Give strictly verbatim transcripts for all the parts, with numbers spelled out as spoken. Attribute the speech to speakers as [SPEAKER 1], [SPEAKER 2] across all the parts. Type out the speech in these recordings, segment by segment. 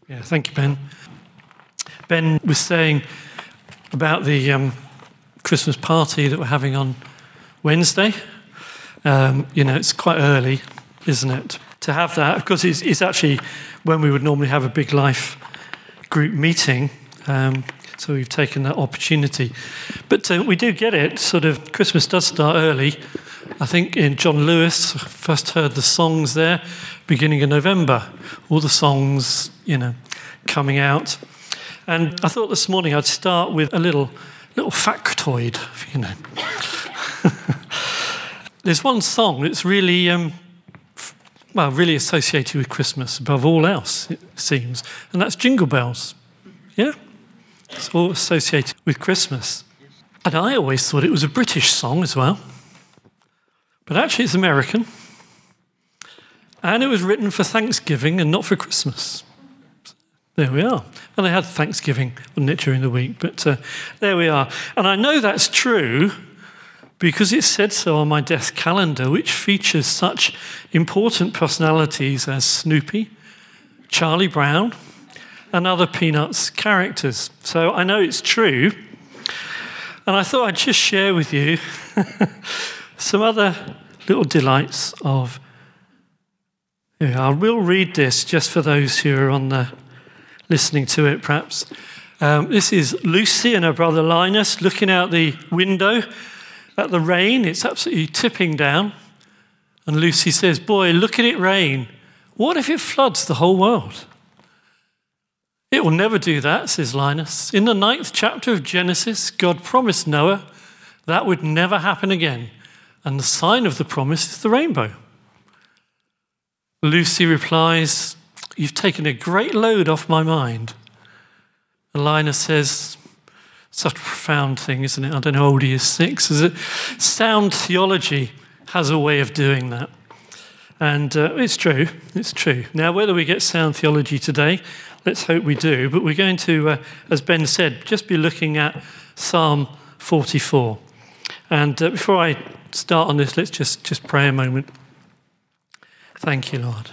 [SPEAKER 1] Yeah, thank you, Ben. Ben was saying about the um, Christmas party that we're having on Wednesday. Um, you know, it's quite early, isn't it, to have that? Because it's, it's actually when we would normally have a big life group meeting. Um, so we've taken that opportunity. But uh, we do get it, sort of, Christmas does start early. I think in John Lewis, I first heard the songs there, beginning of November. All the songs, you know, coming out. And I thought this morning I'd start with a little little factoid, you know. There's one song that's really, um, well, really associated with Christmas above all else, it seems, and that's Jingle Bells. Yeah? It's all associated with Christmas. And I always thought it was a British song as well. But actually it's American. And it was written for Thanksgiving and not for Christmas. There we are. And they had Thanksgiving, wasn't it, during the week? But uh, there we are. And I know that's true because it said so on my desk calendar, which features such important personalities as Snoopy, Charlie Brown, and other Peanuts characters. So I know it's true. And I thought I'd just share with you some other little delights of... Yeah, I will read this just for those who are on the listening to it, perhaps. Um, this is Lucy and her brother Linus looking out the window at the rain. It's absolutely tipping down. And Lucy says, "Boy, look at it rain. What if it floods the whole world?" "It will never do that," says Linus. "In the ninth chapter of Genesis, God promised Noah that would never happen again. And the sign of the promise is the rainbow." Lucy replies, "You've taken a great load off my mind." And Linus says, such a profound thing, isn't it? I don't know how old he is, six. Is it? Sound theology has a way of doing that. And uh, it's true, it's true. Now, whether we get sound theology today, let's hope we do, but we're going to, uh, as Ben said, just be looking at Psalm forty-four. And uh, before I start on this, let's just, just pray a moment. Thank you, Lord.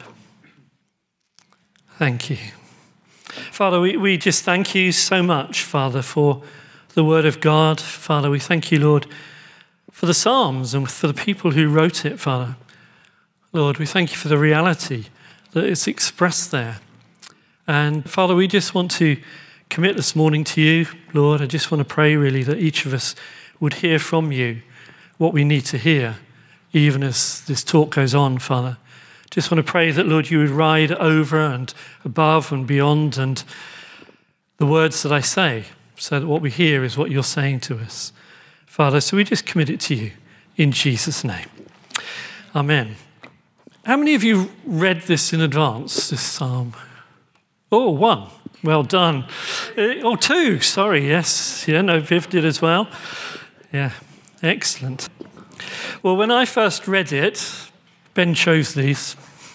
[SPEAKER 1] Thank you. Father, we, we just thank you so much, Father, for the word of God. Father, we thank you, Lord, for the Psalms and for the people who wrote it, Father. Lord, we thank you for the reality that is expressed there. And Father, we just want to commit this morning to you, Lord. I just want to pray really that each of us would hear from you what we need to hear, even as this talk goes on, Father. Just want to pray that, Lord, you would ride over and above and beyond and the words that I say, so that what we hear is what you're saying to us. Father, so we just commit it to you in Jesus' name. Amen. How many of you read this in advance, this psalm? Oh, one. Well done. Uh, oh, two. Sorry, yes. Yeah, no, Viv did as well. Yeah, excellent. Well, when I first read it, Ben chose these.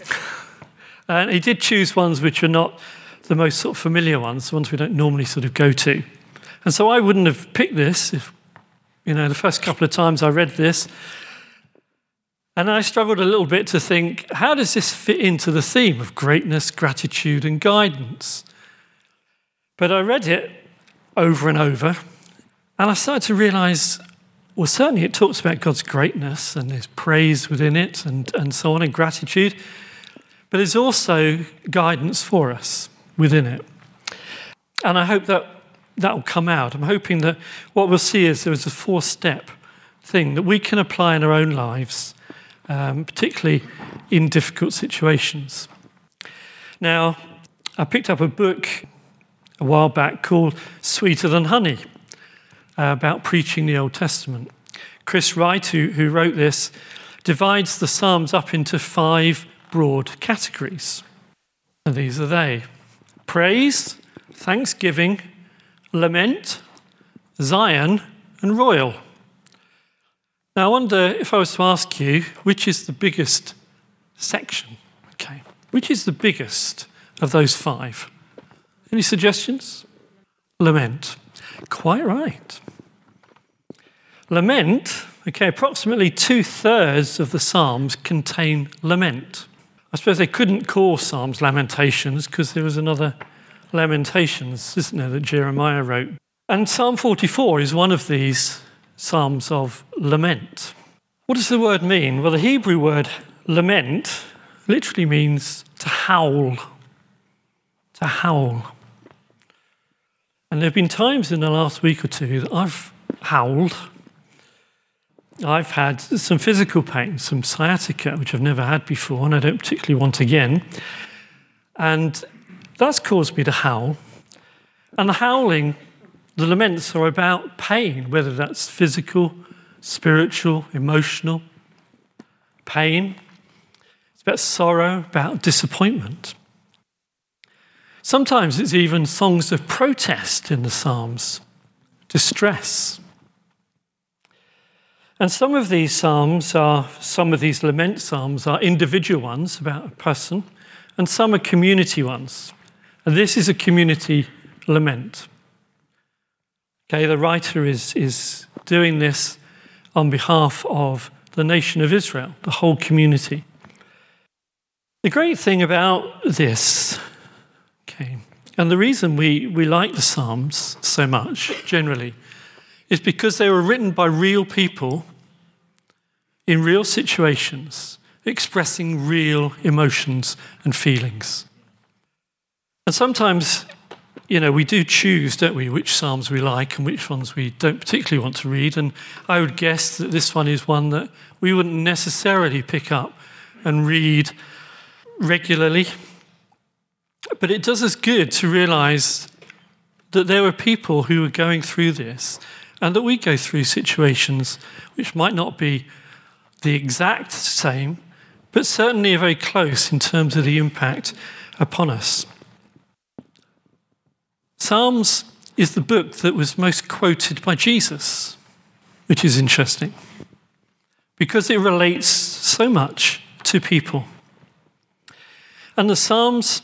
[SPEAKER 1] And he did choose ones which are not the most sort of familiar ones, the ones we don't normally sort of go to. And so I wouldn't have picked this if, you know, the first couple of times I read this. And I struggled a little bit to think, how does this fit into the theme of greatness, gratitude, and guidance? But I read it over and over, and I started to realise, well, certainly it talks about God's greatness and there's praise within it and, and so on, and gratitude. But there's also guidance for us within it. And I hope that that will come out. I'm hoping that what we'll see is there's a four-step thing that we can apply in our own lives, um, particularly in difficult situations. Now, I picked up a book a while back called Sweeter Than Honey, Uh, about preaching the Old Testament. Chris Wright, who, who wrote this, divides the Psalms up into five broad categories. And these are they: praise, thanksgiving, lament, Zion, and royal. Now, I wonder if I was to ask you, which is the biggest section? Okay, which is the biggest of those five? Any suggestions? Lament. Quite right. Lament, okay, approximately two-thirds of the Psalms contain lament. I suppose they couldn't call Psalms lamentations because there was another Lamentations, isn't there, that Jeremiah wrote. And Psalm forty-four is one of these psalms of lament. What does the word mean? Well, the Hebrew word lament literally means to howl. To howl. And there have been times in the last week or two that I've howled. I've had some physical pain, some sciatica, which I've never had before, and I don't particularly want again. And that's caused me to howl. And the howling, the laments are about pain, whether that's physical, spiritual, emotional, pain. It's about sorrow, about disappointment. Sometimes it's even songs of protest in the Psalms, distress. And some of these psalms are, some of these lament psalms are individual ones about a person, and some are community ones. And this is a community lament. Okay, the writer is, is doing this on behalf of the nation of Israel, the whole community. The great thing about this, okay, and the reason we, we like the Psalms so much, generally, is because they were written by real people in real situations, expressing real emotions and feelings. And sometimes, you know, we do choose, don't we, which Psalms we like and which ones we don't particularly want to read. And I would guess that this one is one that we wouldn't necessarily pick up and read regularly. But it does us good to realize that there were people who were going through this, and that we go through situations which might not be the exact same, but certainly are very close in terms of the impact upon us. Psalms is the book that was most quoted by Jesus, which is interesting, because it relates so much to people. And the Psalms,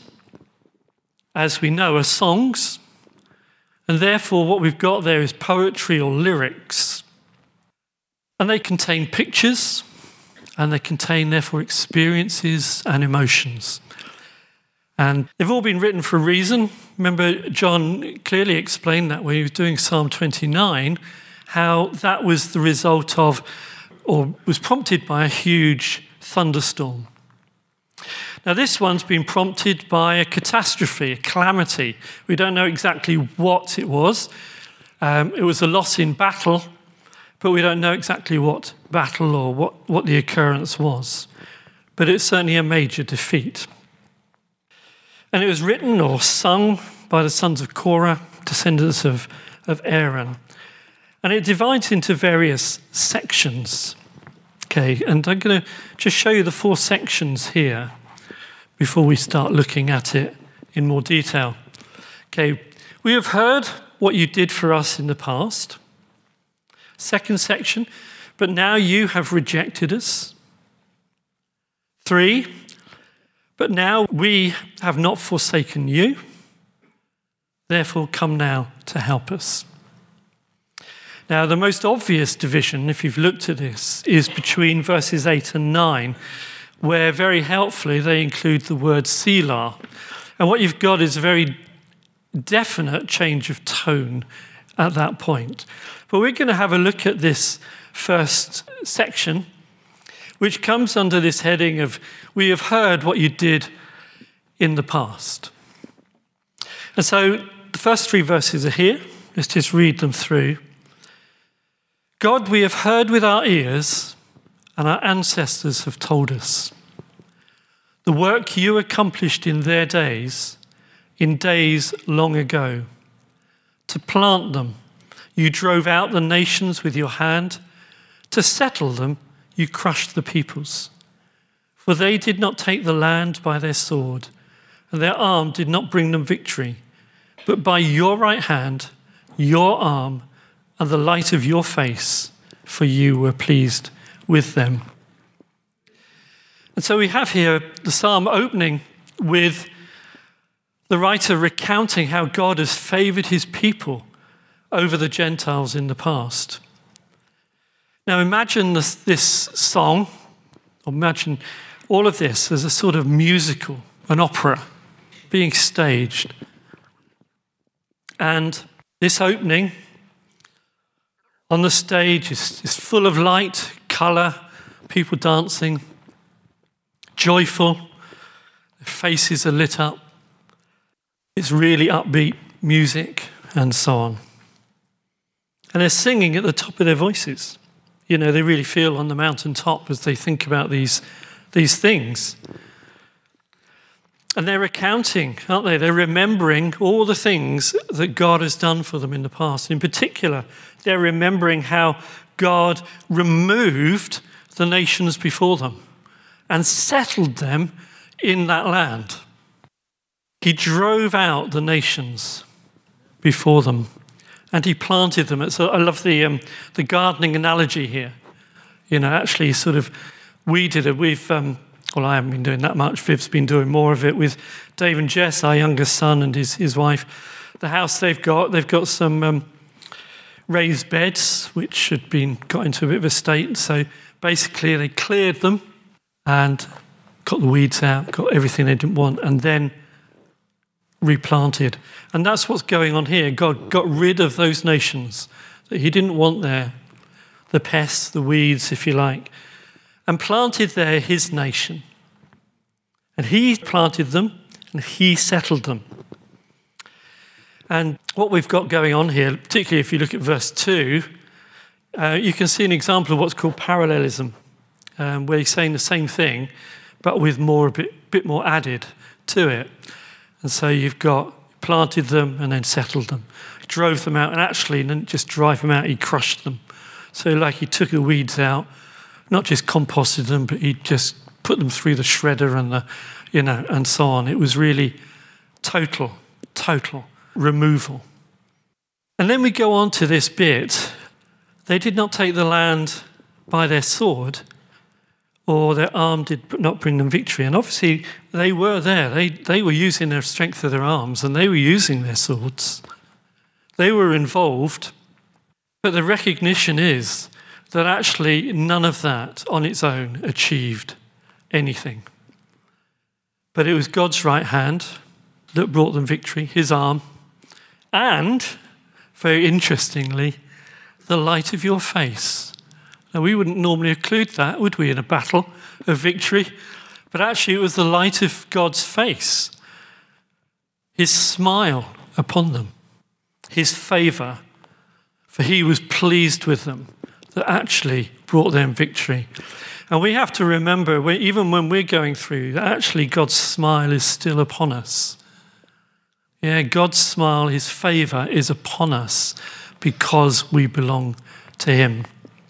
[SPEAKER 1] as we know, are songs, and therefore what we've got there is poetry or lyrics. And they contain pictures, and they contain, therefore, experiences and emotions. And they've all been written for a reason. Remember, John clearly explained that when he was doing Psalm twenty-nine, how that was the result of, or was prompted by a huge thunderstorm. Now, this one's been prompted by a catastrophe, a calamity. We don't know exactly what it was. Um, it was a loss in battle, but we don't know exactly what battle or what, what the occurrence was. But it's certainly a major defeat. And it was written or sung by the sons of Korah, descendants of, of Aaron. And it divides into various sections. Okay, and I'm going to just show you the four sections here before we start looking at it in more detail. Okay, we have heard what you did for us in the past. Second section, but now you have rejected us. Three, but now we have not forsaken you. Therefore, come now to help us. Now, the most obvious division, if you've looked at this, is between verses eight and nine, where very helpfully they include the word Selah. And what you've got is a very definite change of tone at that point. But we're going to have a look at this first section, which comes under this heading of, we have heard what you did in the past. And so the first three verses are here. Let's just read them through. God, we have heard with our ears, and our ancestors have told us the work you accomplished in their days, in days long ago. To plant them, you drove out the nations with your hand. To settle them, you crushed the peoples. For they did not take the land by their sword, and their arm did not bring them victory. But by your right hand, your arm, and the light of your face, for you were pleased with them. And so we have here the psalm opening with the writer recounting how God has favored his people over the Gentiles in the past. Now imagine this, this song, or imagine all of this as a sort of musical, an opera being staged. And this opening on the stage is, is full of light, colour, people dancing, joyful, their faces are lit up. It's really upbeat music and so on. And they're singing at the top of their voices. You know, they really feel on the mountaintop as they think about these, these things. And they're recounting, aren't they? They're remembering all the things that God has done for them in the past. In particular, they're remembering how God removed the nations before them and settled them in that land. He drove out the nations before them and he planted them. So I love the um, the gardening analogy here. You know, actually sort of, we did it. We've, um, well, I haven't been doing that much. Viv's been doing more of it with Dave and Jess, our youngest son and his, his wife. The house they've got, they've got some um, raised beds, which had been got into a bit of a state. So basically they cleared them and got the weeds out, got everything they didn't want, and then replanted. And that's what's going on here. God got rid of those nations that he didn't want there, the pests, the weeds, if you like, and planted there his nation. And he planted them and he settled them. And what we've got going on here, particularly if you look at verse two, uh, you can see an example of what's called parallelism, um, where he's saying the same thing, but with more a bit, bit more added to it. And so you've got planted them and then settled them. He drove them out, and actually didn't just drive them out, he crushed them. So like he took the weeds out, not just composted them, but he just put them through the shredder and the, you know, and so on. It was really total, total removal. And then we go on to this bit. They did not take the land by their sword, or their arm did not bring them victory. And obviously they were there. They, they were using their strength of their arms and they were using their swords. They were involved. But the recognition is that actually none of that on its own achieved anything. But it was God's right hand that brought them victory, his arm, and, very interestingly, the light of your face. Now, we wouldn't normally include that, would we, in a battle of victory? But actually, it was the light of God's face, his smile upon them, his favour, for he was pleased with them, that actually brought them victory. And we have to remember, even when we're going through, that actually God's smile is still upon us. Yeah, God's smile, his favour is upon us because we belong to him.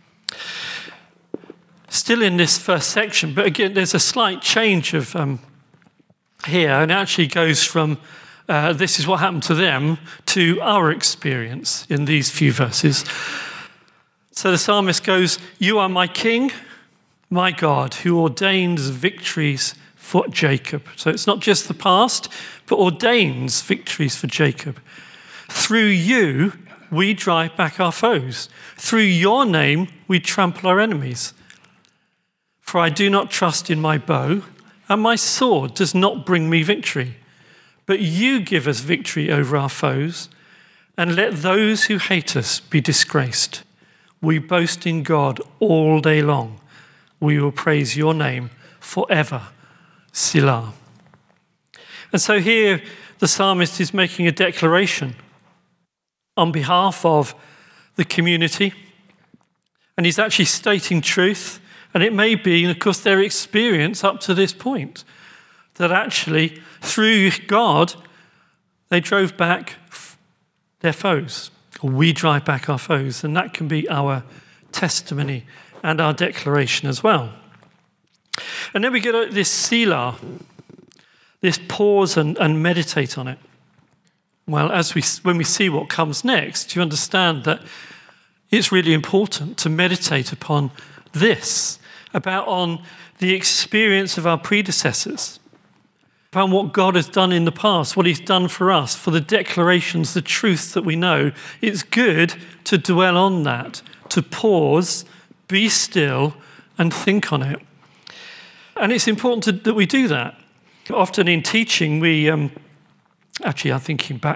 [SPEAKER 1] Still in this first section, but again, there's a slight change of um, here, and it actually goes from uh, this is what happened to them to our experience in these few verses. So the psalmist goes, "You are my king, my God, who ordains victories for Jacob." So it's not just the past, but ordains victories for Jacob. "Through you, we drive back our foes. Through your name, we trample our enemies. For I do not trust in my bow, and my sword does not bring me victory. But you give us victory over our foes, and let those who hate us be disgraced. We boast in God all day long. We will praise your name forever. Selah." And so here the psalmist is making a declaration on behalf of the community, and he's actually stating truth. And it may be, and of course, their experience up to this point, that actually, through God, they drove back their foes, or we drive back our foes, and that can be our testimony and our declaration as well. And then we get this Selah, this pause and, and meditate on it. Well, as we when we see what comes next, you understand that it's really important to meditate upon this, about on the experience of our predecessors, upon what God has done in the past, what he's done for us, for the declarations, the truth that we know. It's good to dwell on that, to pause, be still, and think on it. And it's important to, that we do that. Often in teaching, we, um, actually I'm thinking back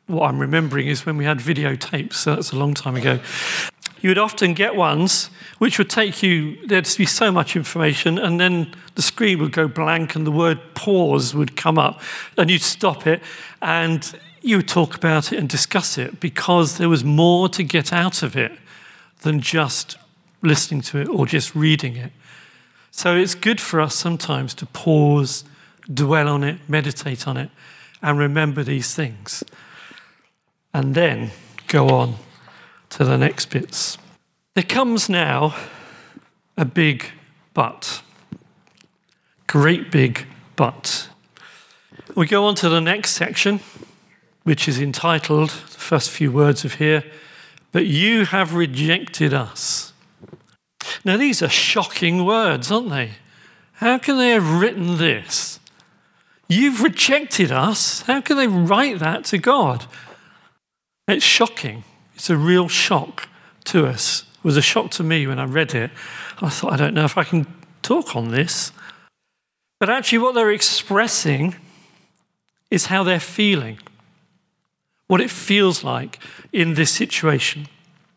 [SPEAKER 1] what I'm remembering is when we had videotapes, so that's a long time ago. You would often get ones which would take you, there'd be so much information, and then the screen would go blank and the word pause would come up, and you'd stop it, and you would talk about it and discuss it, because there was more to get out of it than just listening to it or just reading it. So it's good for us sometimes to pause, dwell on it, meditate on it, and remember these things. And then go on to the next bits. There comes now a big but. Great big but. We go on to the next section, which is entitled, the first few words of here, "But you have rejected us." Now, these are shocking words, aren't they? How can they have written this? You've rejected us. How can they write that to God? It's shocking. It's a real shock to us. It was a shock to me when I read it. I thought, I don't know if I can talk on this. But actually what they're expressing is how they're feeling, what it feels like in this situation.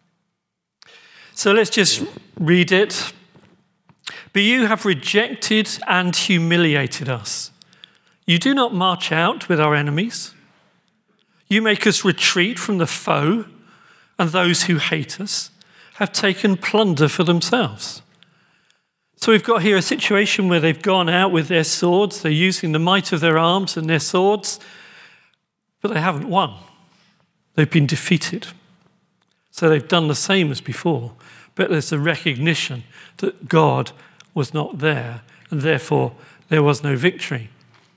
[SPEAKER 1] So let's just read it. "But you have rejected and humiliated us. You do not march out with our enemies. You make us retreat from the foe, and those who hate us have taken plunder for themselves." So we've got here a situation where they've gone out with their swords, they're using the might of their arms and their swords, but they haven't won. They've been defeated. So they've done the same as before, but there's a recognition that God was not there, and therefore there was no victory.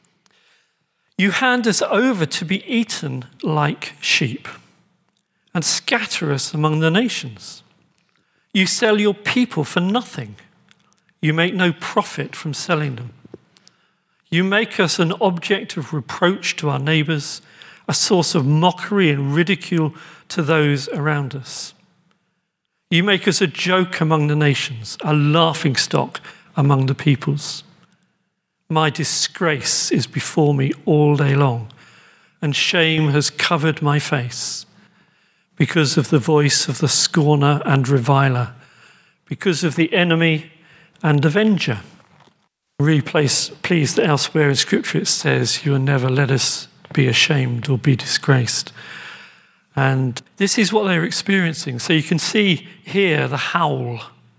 [SPEAKER 1] "You hand us over to be eaten like sheep and scatter us among the nations. You sell your people for nothing. You make no profit from selling them. You make us an object of reproach to our neighbours, a source of mockery and ridicule to those around us. You make us a joke among the nations, a laughingstock among the peoples. My disgrace is before me all day long, and shame has covered my face because of the voice of the scorner and reviler, because of the enemy and avenger." I'm really pleased that elsewhere in Scripture it says, "You will never let us be ashamed or be disgraced." And this is what they're experiencing. So you can see here the howl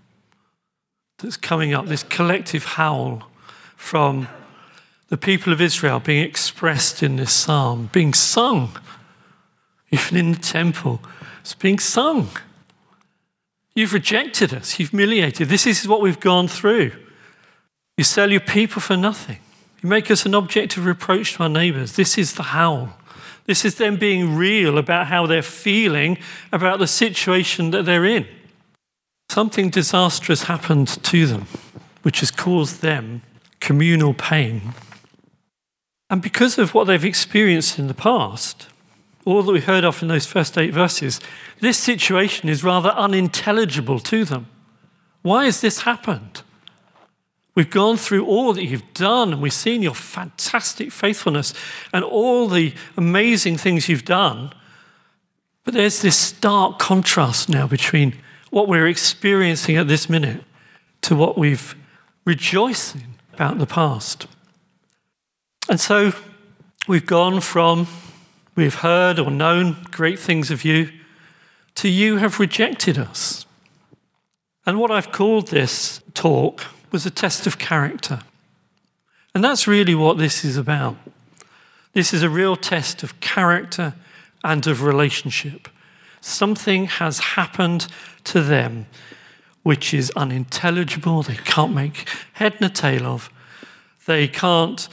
[SPEAKER 1] that's coming up, this collective howl from the people of Israel being expressed in this psalm, being sung. Even in the temple, it's being sung. You've rejected us, you've humiliated. This is what we've gone through. You sell your people for nothing. You make us an object of reproach to our neighbours. This is the howl. This is them being real about how they're feeling about the situation that they're in. Something disastrous happened to them, which has caused them communal pain. And because of what they've experienced in the past, all that we heard of in those first eight verses, this situation is rather unintelligible to them. Why has this happened? We've gone through all that you've done, and we've seen your fantastic faithfulness and all the amazing things you've done. But there's this stark contrast now between what we're experiencing at this minute to what we've rejoiced in about the past. And so we've gone from we've heard or known great things of you to you have rejected us. And what I've called this talk was a test of character. And that's really what this is about. This is a real test of character and of relationship. Something has happened to them which is unintelligible, they can't make head nor tail of. They can't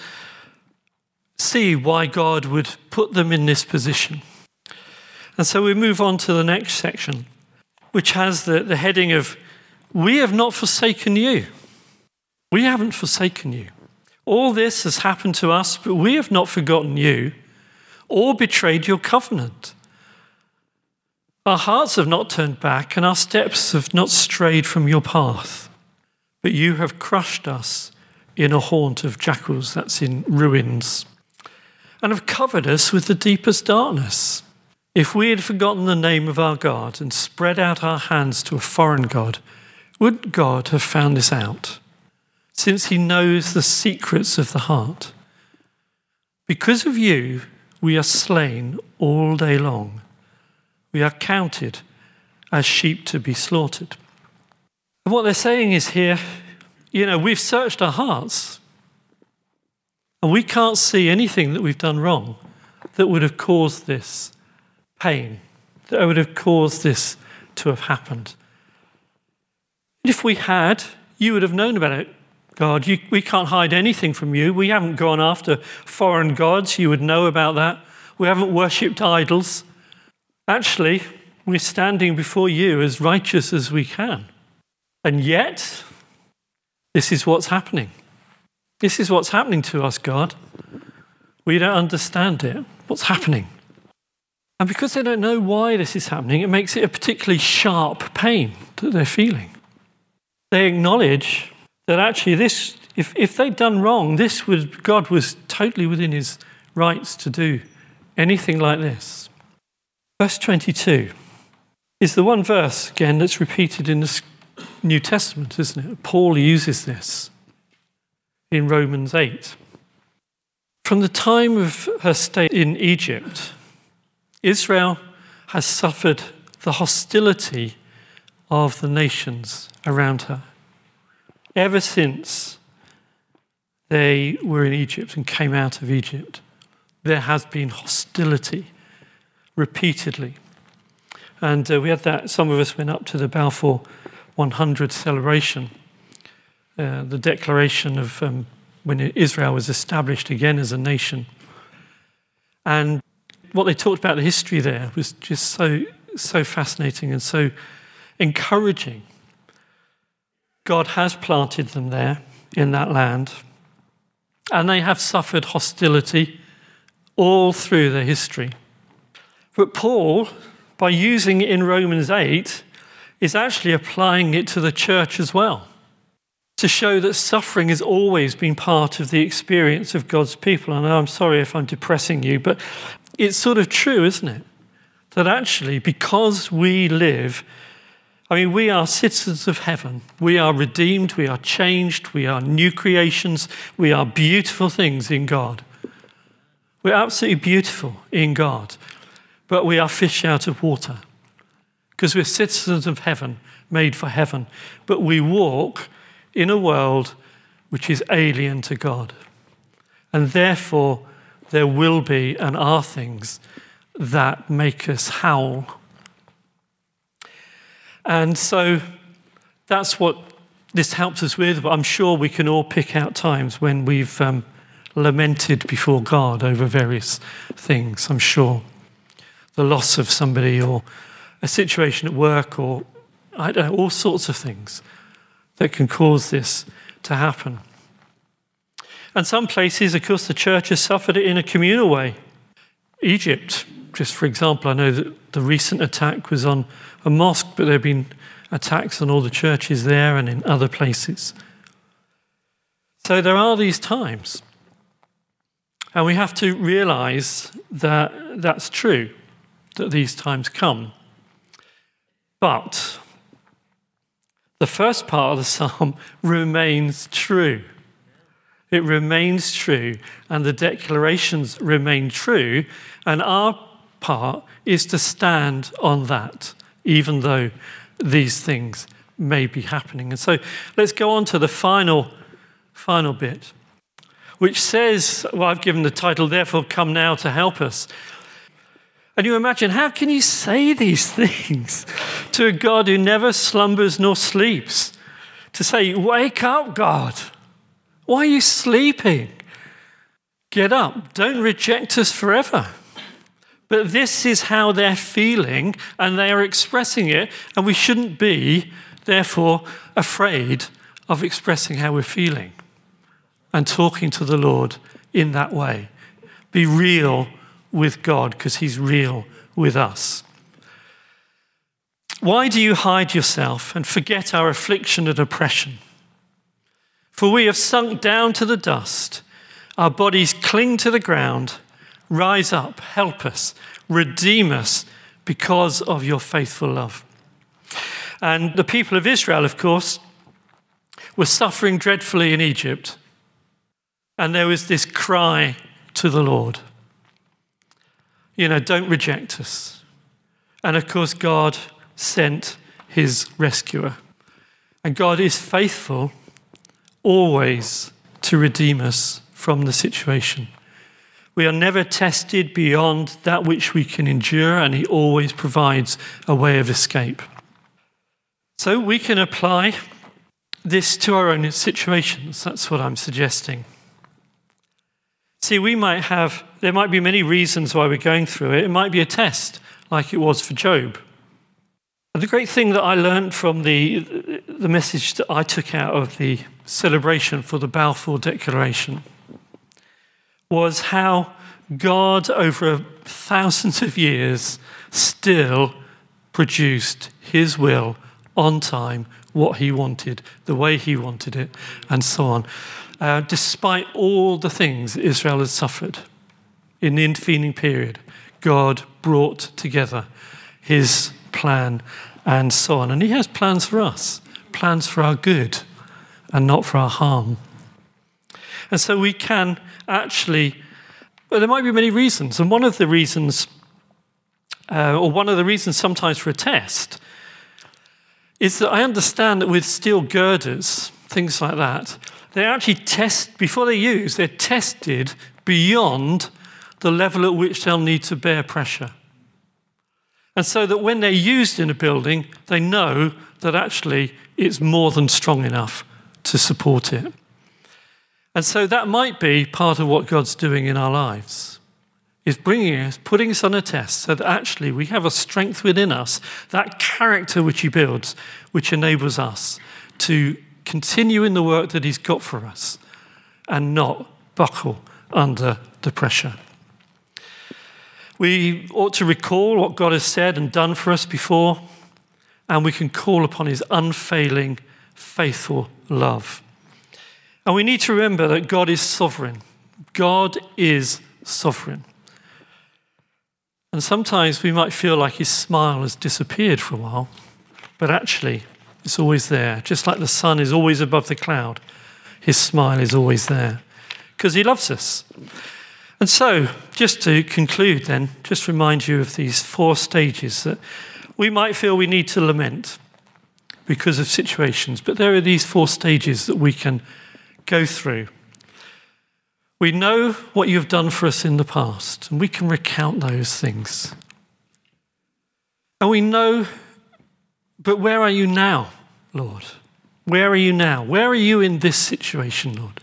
[SPEAKER 1] see why God would put them in this position. And so we move on to the next section, which has the, the heading of, "We have not forsaken you." We haven't forsaken you. All this has happened to us, but we have not forgotten you or betrayed your covenant. Our hearts have not turned back, and our steps have not strayed from your path. But you have crushed us in a haunt of jackals, that's in ruins, and have covered us with the deepest darkness. If we had forgotten the name of our God and spread out our hands to a foreign God, would God have found this out, since he knows the secrets of the heart? Because of you, we are slain all day long. We are counted as sheep to be slaughtered. And what they're saying is here, you know, we've searched our hearts and we can't see anything that we've done wrong that would have caused this pain, that would have caused this to have happened. If we had, you would have known about it. God, you, we can't hide anything from you. We haven't gone after foreign gods. You would know about that. We haven't worshipped idols. Actually, we're standing before you as righteous as we can. And yet, this is what's happening. This is what's happening to us, God. We don't understand it. What's happening? And because they don't know why this is happening, it makes it a particularly sharp pain that they're feeling. They acknowledge that actually this, if, if they'd done wrong, this was, God was totally within his rights to do anything like this. Verse twenty-two is the one verse, again, that's repeated in the New Testament, isn't it? Paul uses this in Romans eight. From the time of her stay in Egypt, Israel has suffered the hostility of the nations around her. Ever since they were in Egypt and came out of Egypt, there has been hostility repeatedly. And uh, we had that, some of us went up to the Balfour one hundred celebration, uh, the declaration of um, when Israel was established again as a nation. And what they talked about the history there was just so, so fascinating and so encouraging. God has planted them there in that land, and they have suffered hostility all through their history. But Paul, by using it in Romans eight, is actually applying it to the church as well, to show that suffering has always been part of the experience of God's people. And I'm sorry if I'm depressing you, but it's sort of true, isn't it? That actually, because we live, I mean, we are citizens of heaven. We are redeemed, we are changed, we are new creations, we are beautiful things in God. We're absolutely beautiful in God, but we are fish out of water because we're citizens of heaven, made for heaven, but we walk in a world which is alien to God. And therefore, there will be and are things that make us howl. And so that's what this helps us with, but I'm sure we can all pick out times when we've um, lamented before God over various things, I'm sure. The loss of somebody or a situation at work or I don't know, all sorts of things that can cause this to happen. And some places, of course, the church has suffered it in a communal way. Egypt, just for example, I know that the recent attack was on a mosque, but there have been attacks on all the churches there and in other places. So there are these times. And we have to realize that that's true, that these times come. But the first part of the psalm remains true. It remains true, and the declarations remain true, and our part is to stand on that, even though these things may be happening. And so let's go on to the final, final bit, which says, well, I've given the title, Therefore Come Now to Help Us. And you imagine, how can you say these things to a God who never slumbers nor sleeps? To say, wake up, God. Why are you sleeping? Get up. Don't reject us forever. But this is how they're feeling, and they are expressing it, and we shouldn't be, therefore, afraid of expressing how we're feeling and talking to the Lord in that way. Be real with God, because he's real with us. Why do you hide yourself and forget our affliction and oppression? For we have sunk down to the dust. Our bodies cling to the ground. Rise up, help us. redeem us because of your faithful love. And the people of Israel, of course, were suffering dreadfully in Egypt. And there was this cry to the Lord, you know, don't reject us. And of course, God sent his rescuer. And God is faithful always to redeem us from the situation. We are never tested beyond that which we can endure, and he always provides a way of escape. So we can apply this to our own situations. That's what I'm suggesting. See, we might have, there might be many reasons why we're going through it. It might be a test, like it was for Job. And the great thing that I learned from the, the message that I took out of the celebration for the Balfour Declaration was how God, over thousands of years, still produced his will on time, what he wanted, the way he wanted it, and so on. Uh, despite all the things Israel had suffered in the intervening period, God brought together his plan and so on. And he has plans for us, plans for our good and not for our harm. And so we can actually, well, there might be many reasons. And one of the reasons, uh, or one of the reasons sometimes for a test, is that I understand that with steel girders, things like that, they actually test, before they use, they're tested beyond the level at which they'll need to bear pressure. And so that when they're used in a building, they know that actually it's more than strong enough to support it. And so that might be part of what God's doing in our lives, is bringing us, putting us on a test so that actually we have a strength within us, that character which he builds, which enables us to continue in the work that he's got for us and not buckle under the pressure. We ought to recall what God has said and done for us before, and we can call upon his unfailing, faithful love. And we need to remember that God is sovereign. God is sovereign. And sometimes we might feel like his smile has disappeared for a while, but actually it's always there. Just like the sun is always above the cloud, his smile is always there because he loves us. And so, just to conclude then, just remind you of these four stages that we might feel we need to lament because of situations, but there are these four stages that we can go through. We know what you've done for us in the past, and we can recount those things. And we know, but where are you now, Lord? Where are you now? Where are you in this situation, Lord?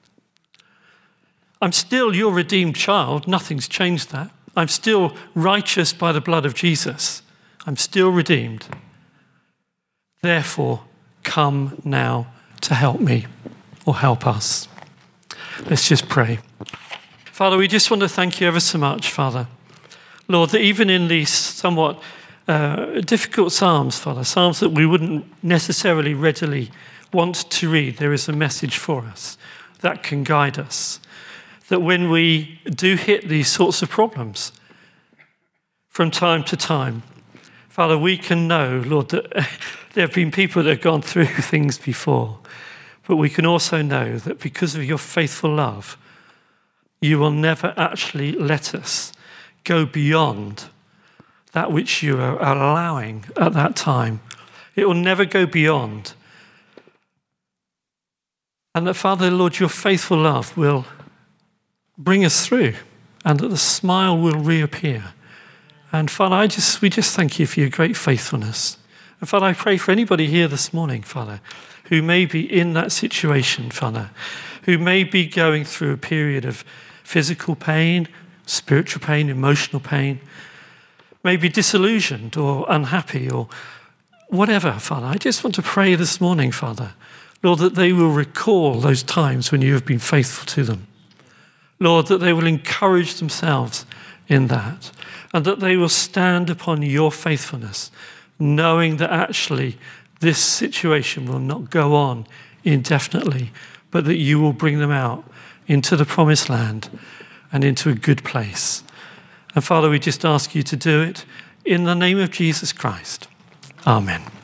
[SPEAKER 1] I'm still your redeemed child. Nothing's changed that. I'm still righteous by the blood of Jesus. I'm still redeemed. Therefore, come now to help me or help us. Let's just pray. Father, we just want to thank you ever so much, Father. Lord, that even in these somewhat uh, difficult psalms, Father, psalms that we wouldn't necessarily readily want to read, there is a message for us that can guide us. That when we do hit these sorts of problems from time to time, Father, we can know, Lord, that there have been people that have gone through things before, but we can also know that because of your faithful love, you will never actually let us go beyond that which you are allowing at that time. It will never go beyond. And that, Father, Lord, your faithful love will bring us through, and that the smile will reappear. And Father, I just we just thank you for your great faithfulness. And Father, I pray for anybody here this morning, Father, who may be in that situation, Father, who may be going through a period of physical pain, spiritual pain, emotional pain, may be disillusioned or unhappy or whatever, Father. I just want to pray this morning, Father, Lord, that they will recall those times when you have been faithful to them. Lord, that they will encourage themselves in that, and that they will stand upon your faithfulness, knowing that actually this situation will not go on indefinitely, but that you will bring them out into the promised land and into a good place. And Father, we just ask you to do it in the name of Jesus Christ. Amen.